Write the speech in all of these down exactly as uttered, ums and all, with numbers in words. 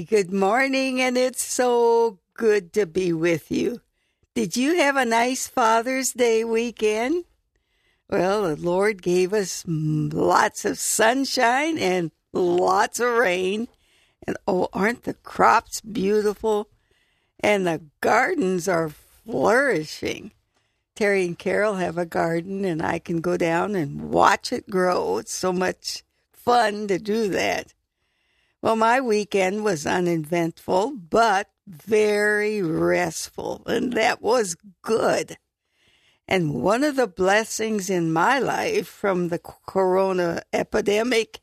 Good morning, and it's so good to be with you. Did you have a nice Father's Day weekend? Well, the Lord gave us lots of sunshine and lots of rain. And oh, aren't the crops beautiful? And the gardens are flourishing. Terry and Carol have a garden, and I can go down and watch it grow. It's so much fun to do that. Well, my weekend was uneventful, but very restful, and that was good. And one of the blessings in my life from the corona epidemic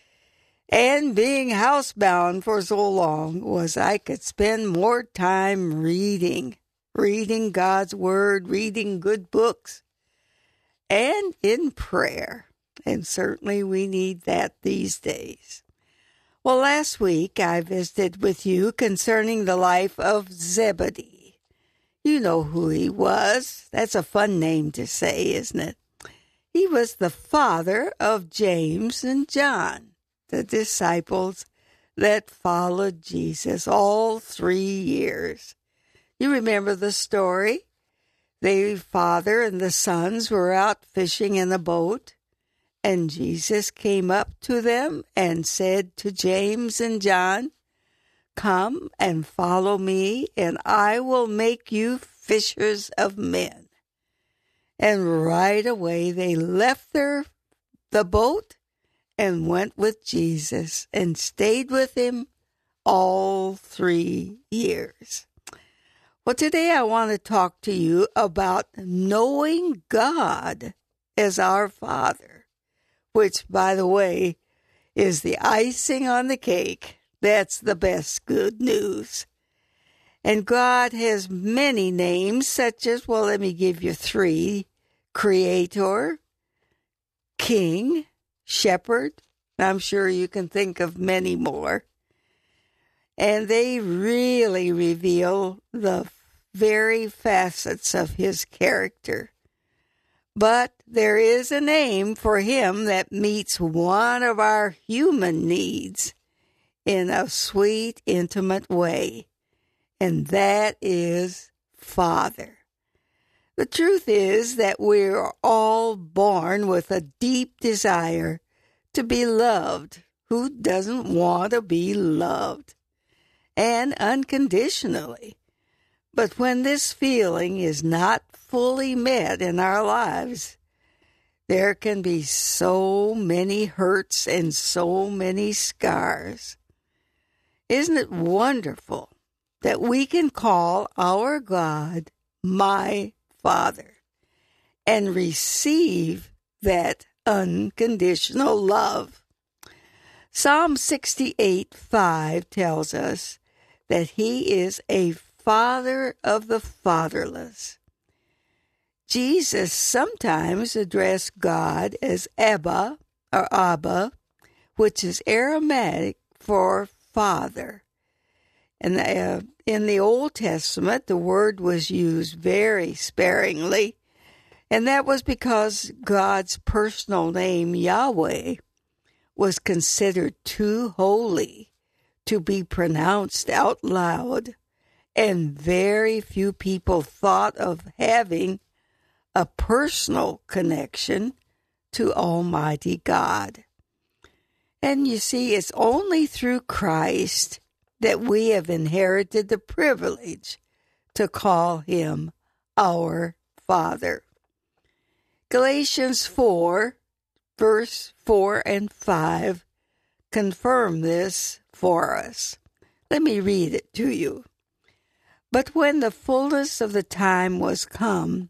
and being housebound for so long was I could spend more time reading, reading God's Word, reading good books, and in prayer. And certainly we need that these days. Well, last week I visited with you concerning the life of Zebedee. You know who he was. That's a fun name to say, isn't it? He was the father of James and John, the disciples that followed Jesus all three years. You remember the story? The father and the sons were out fishing in a boat. And Jesus came up to them and said to James and John, "Come and follow me, and I will make you fishers of men." And right away they left their the boat and went with Jesus and stayed with him all three years. Well, today I want to talk to you about knowing God as our Father, which, by the way, is the icing on the cake. That's the best good news. And God has many names, such as, well, let me give you three: Creator, King, Shepherd. I'm sure you can think of many more. And they really reveal the very facets of his character. But there is a name for him that meets one of our human needs in a sweet, intimate way, and that is Father. The truth is that we're all born with a deep desire to be loved. Who doesn't want to be loved? And unconditionally. But when this feeling is not fully met in our lives, there can be so many hurts and so many scars. Isn't it wonderful that we can call our God my Father and receive that unconditional love? Psalm sixty-eight five tells us that he is a Father of the fatherless. Jesus sometimes addressed God as Abba or Abba, which is Aramaic for Father. And uh, in the Old Testament, the word was used very sparingly, and that was because God's personal name, Yahweh, was considered too holy to be pronounced out loud, and very few people thought of having a personal connection to Almighty God. And you see, it's only through Christ that we have inherited the privilege to call him our Father. Galatians four, verse four and five confirm this for us. Let me read it to you. But when the fullness of the time was come,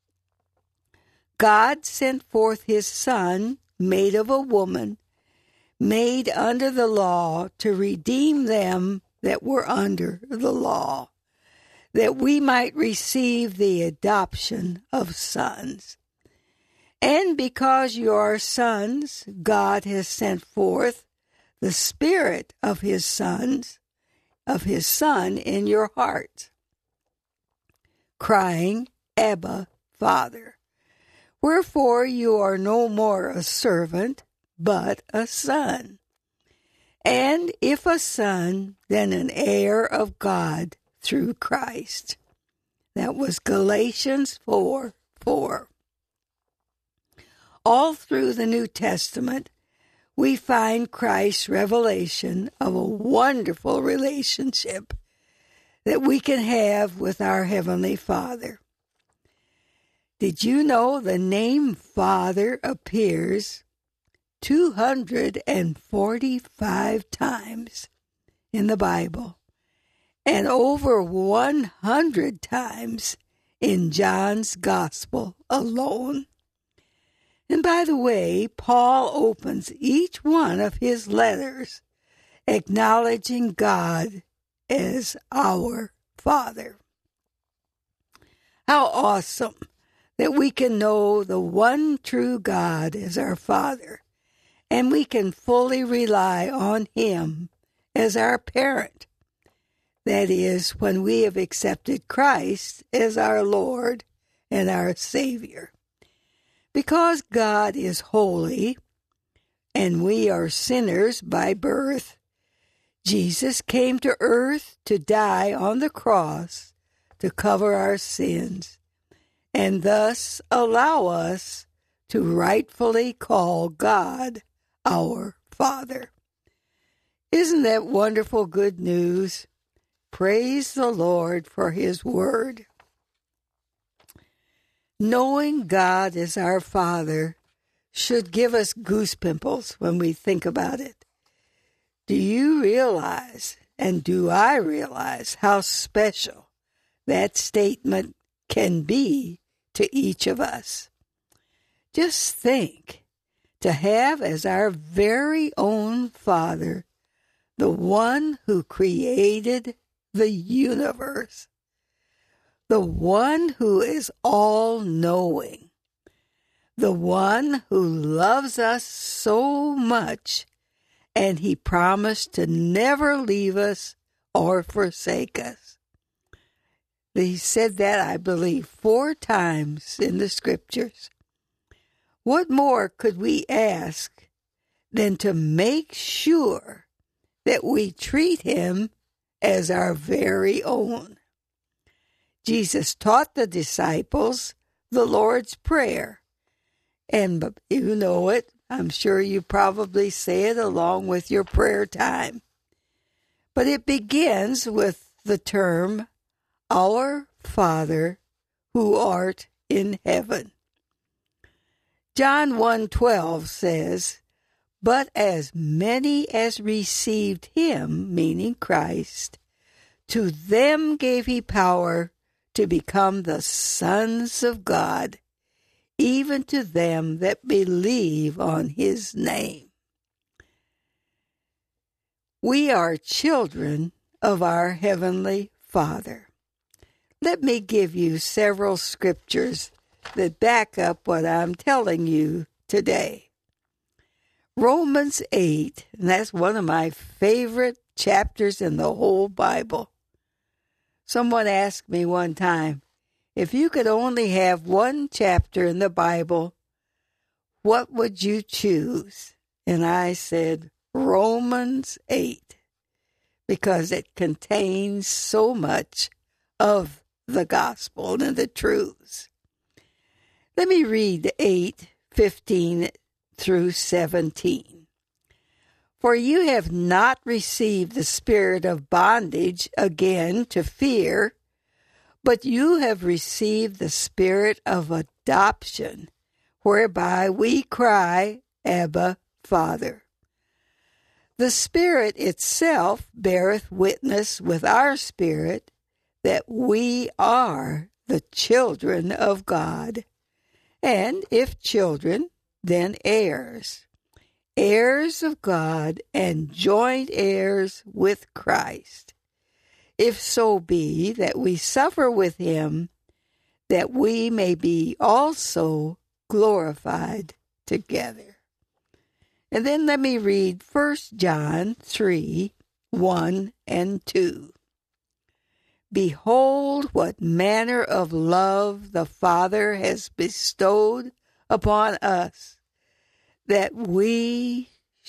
God sent forth his Son, made of a woman, made under the law, to redeem them that were under the law, that we might receive the adoption of sons. And because you are sons, God has sent forth the Spirit of his sons, of his Son in your heart, crying, Abba, Father. Wherefore you are no more a servant, but a son. And if a son, then an heir of God through Christ. That was Galatians four four. All through the New Testament, we find Christ's revelation of a wonderful relationship that we can have with our Heavenly Father. Did you know the name Father appears two hundred forty-five times in the Bible and over one hundred times in John's Gospel alone? And by the way, Paul opens each one of his letters acknowledging God as our Father. How awesome that we can know the one true God as our Father, and we can fully rely on Him as our parent. That is, when we have accepted Christ as our Lord and our Savior. Because God is holy, and we are sinners by birth, Jesus came to earth to die on the cross to cover our sins, and thus allow us to rightfully call God our Father. Isn't that wonderful good news? Praise the Lord for His word. Knowing God as our Father should give us goose pimples when we think about it. Do you realize, and do I realize, how special that statement can be to each of us? Just think, to have as our very own Father the one who created the universe, the one who is all-knowing, the one who loves us so much, and He promised to never leave us or forsake us. He said that, I believe, four times in the Scriptures. What more could we ask than to make sure that we treat Him as our very own? Jesus taught the disciples the Lord's Prayer, and you know it. I'm sure you probably say it along with your prayer time. But it begins with the term, Our Father, who art in heaven. John one twelve says, But as many as received Him, meaning Christ, to them gave He power to become the sons of God, even to them that believe on His name. We are children of our Heavenly Father. Let me give you several scriptures that back up what I'm telling you today. Romans eight, and that's one of my favorite chapters in the whole Bible. Someone asked me one time, if you could only have one chapter in the Bible, what would you choose? And I said, Romans eight, because it contains so much of the gospel and the truths. Let me read eight fifteen through seventeen. For you have not received the spirit of bondage again to fear, but you have received the spirit of adoption, whereby we cry, Abba, Father. The Spirit itself beareth witness with our spirit that we are the children of God, and if children, then heirs, heirs of God and joint heirs with Christ, if so be that we suffer with Him, that we may be also glorified together. And then let me read First John three, one and two. Behold, what manner of love the Father has bestowed upon us, that we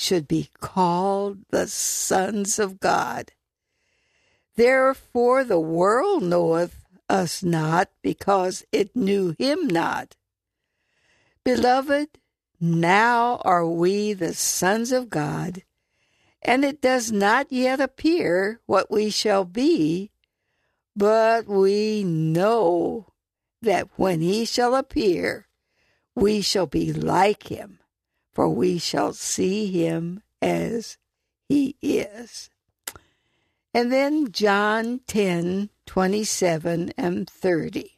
should be called the sons of God. Therefore the world knoweth us not, because it knew him not. Beloved, now are we the sons of God, and it does not yet appear what we shall be, but we know that when he shall appear, we shall be like him, for we shall see him as he is. And then John ten, twenty-seven and thirty.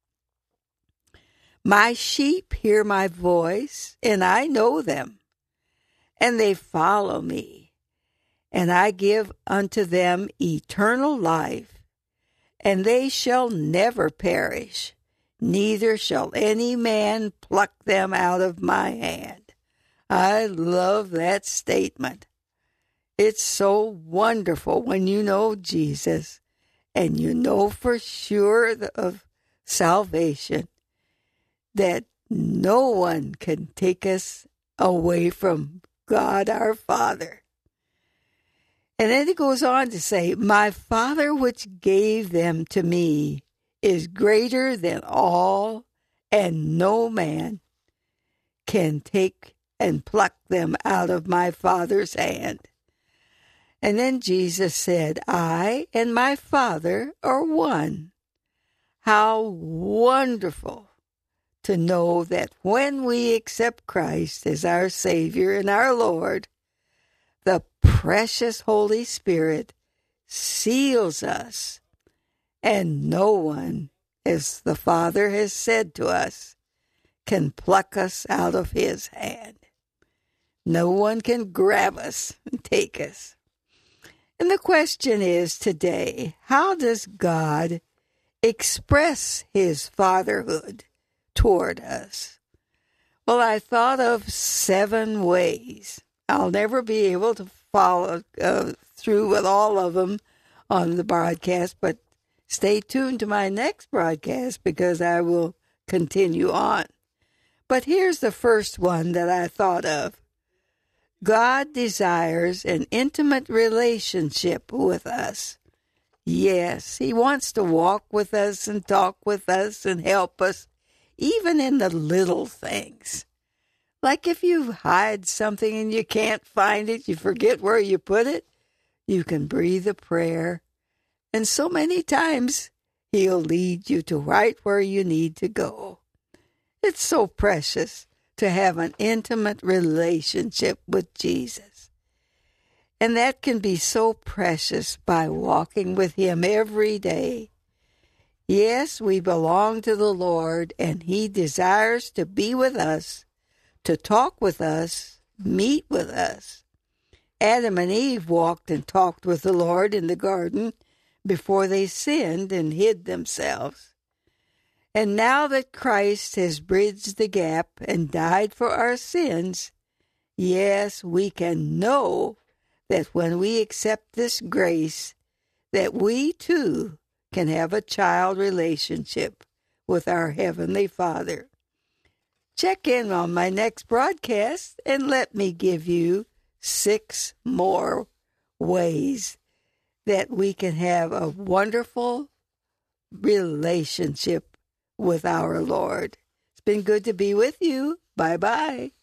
My sheep hear my voice, and I know them, and they follow me, and I give unto them eternal life, and they shall never perish, neither shall any man pluck them out of my hand. I love that statement. It's so wonderful when you know Jesus and you know for sure of salvation that no one can take us away from God our Father. And then it goes on to say, my Father which gave them to me is greater than all, and no man can take and pluck them out of my Father's hand. And then Jesus said, I and my Father are one. How wonderful to know that when we accept Christ as our Savior and our Lord, the precious Holy Spirit seals us, and no one, as the Father has said to us, can pluck us out of his hand. No one can grab us and take us. And the question is today, how does God express his fatherhood toward us? Well, I thought of seven ways. I'll never be able to follow uh, through with all of them on the broadcast, but stay tuned to my next broadcast because I will continue on. But here's the first one that I thought of. God desires an intimate relationship with us. Yes, he wants to walk with us and talk with us and help us, even in the little things. Like if you hide something and you can't find it, you forget where you put it, you can breathe a prayer. And so many times, he'll lead you to right where you need to go. It's so precious to have an intimate relationship with Jesus. And that can be so precious by walking with him every day. Yes, we belong to the Lord, and he desires to be with us, to talk with us, meet with us. Adam and Eve walked and talked with the Lord in the garden before they sinned and hid themselves. And now that Christ has bridged the gap and died for our sins, yes, we can know that when we accept this grace, that we too can have a child relationship with our Heavenly Father. Check in on my next broadcast and let me give you six more ways that we can have a wonderful relationship with our Lord. It's been good to be with you. Bye-bye.